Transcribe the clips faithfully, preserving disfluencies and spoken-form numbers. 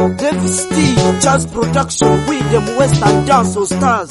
Davis D, Jazz Production, with them Western Dancehall Stars.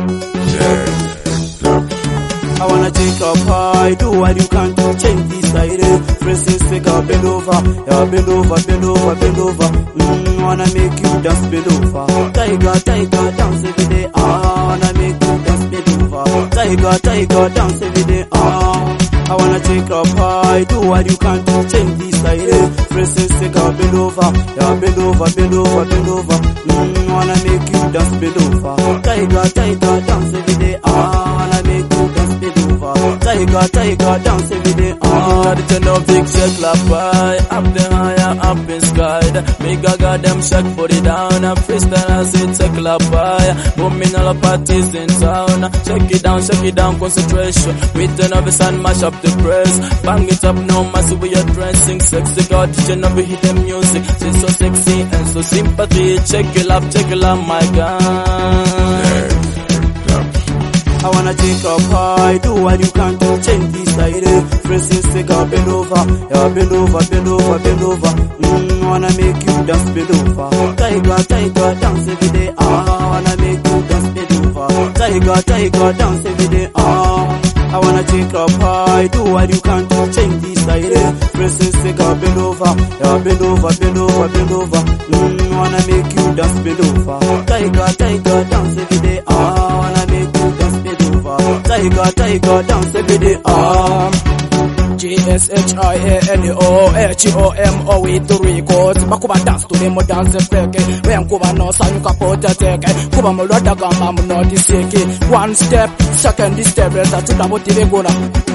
I wanna take up high, do what you can to change this side. Princess figure, bend over, yeah, bend over, bend over, bend over. Mm, wanna make you dance, bend over. Tiger, tiger, dance every day. Ah, wanna make you dance, bend over. Tiger, tiger, dance every day. Ah, I wanna take up high, do what you can to change this side. Princess figure, bend over, yeah, bend over, bend over, bend over. Mm, wanna make you dance, bend over. Tiger, tiger, dance every day. Ah, wanna make you dance, bend over. Tiger, tiger, dance every day. Ah, the ten of big shake clap high, up the higher, up in sky. Me gaga them shake for the down, and freestyle as it take clap high. Booming all the parties in town. Shake it down, shake it down, concentration. With the novice and mash up the press. Bang it up, no matter where you're dressing. Sexy girl, teaching up, hit the music. She's so sexy and so sympathy. Check it up, check it up, my God. I wanna take up high, do what you can to change this side. Princess figure, bend over, yeah, bend over, bend over, bend over. Mm, wanna make you dance, bend over. Tiger, tiger, dance every day. Ah, wanna make you dance, bend over. Tiger, tiger, dance every day. Ah, I wanna take up high, do what you can to change this side. Princess figure, bend over, yeah, bend over, bend over, bend over. Mm, wanna make you dance, bend over. Tiger, tiger, dance every day. Ah, wanna make you dance, bend over. Tiger, tiger, dance every day. Ah. G S H I A N O H O M O with the records. Bakuba dance to them, dance peke. When Kuba no san kapota teke. Kuba mo loda gamba mo no diseke. One step, second step, rest to double T V gona.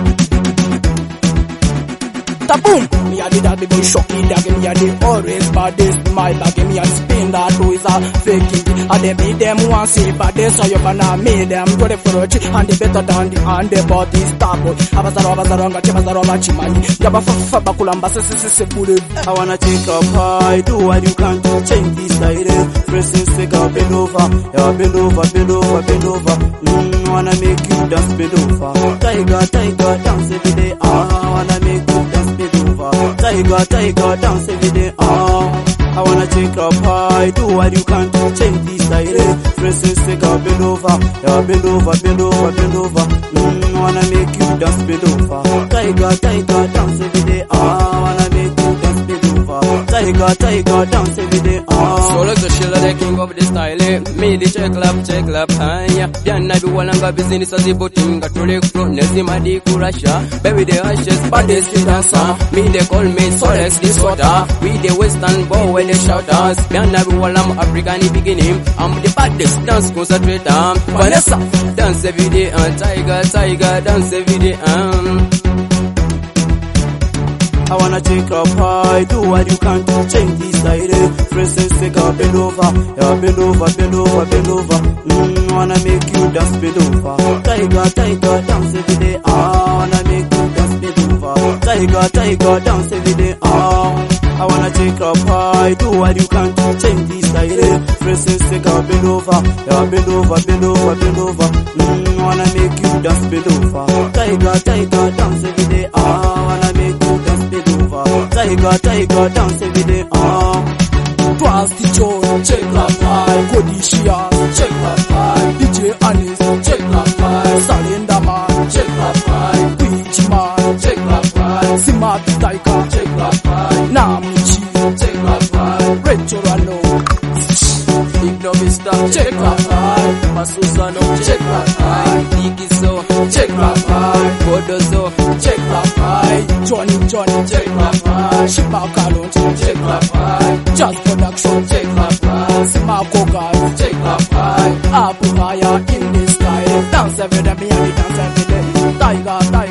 Taboom! Me a the daddy boy shocky daggy. Me a the always baddest. My baggy me a spin that who is a faking. And they beat them one see but they saw you gonna make them go the fruit. And they better than the and the body stop. Abazaro abazaro chibazaro chimani. Jaba fa bakulamba se se se pule. I wanna take up high, do what you can to change this side. Princess figure, bend over, yeah, bend over, bend over, bend over. Mm, wanna make you dance, bend over. Tiger, tiger, dance every day. Ah, wanna make you dance, bend over. Tiger, tiger, dance every day. Ah, I wanna take up high, do what you can to change this side. Princess figure, bend over, yeah, bend over, bend over, bend over. Mm, wanna make you dance, bend over. Tiger, tiger, dance every day. Ah, wanna make you dance, bend over. Tiger, tiger, dance every day. Ah. So like the shiller, the king of the style. Eh? Me the check lap, check lap, high. Then I be one and got business as a booting. Got to the front, Nezima di Kurasha. Baby the ashes, but they still dancer. Me they call me Solex the Soda. We the western boy where they shout us. Then I be one I'm African beginning. I'm the baddest dance concentrator. Vanessa, dance every day. Uh, tiger, tiger, dance every day. Um. I wanna take up high, do what you can to change this side. Princess figure, bend over, yeah, bend over, bend over, bend over. Mm, wanna make you dance, bend over. Tiger, tiger, dance every day. Ah, wanna make you dance, bend over. Tiger, tiger, dance every day. Ah, I wanna take up high, do what you can to change this side. Princess figure, bend over, yeah, bend over, bend over, bend over. Mm, wanna make you dance, bend over. Tiger, tiger, dance every day. Ah, wanna make you dance, bend over. Tiger, tiger, dance every day. Ah. Twas the Joe, check clap high. Cody Shia, check clap high. D J Anis, check clap high. Salinda man, check clap high. Peach man, check clap high. Simati Taika, check clap high. Namichi, check clap high. Rachel Rano, Ignovista, check clap high. Masusano, check clap high. Ikiso, check clap high. Bodozo, check clap high. Johnny Johnny, check clap high. Shiba Kalon, check clap high. Jazz Production, check clap high. Simako guys, check clap high. Apu fire in the sky. Dance every day, me and the dance every day. Tiger, tiger.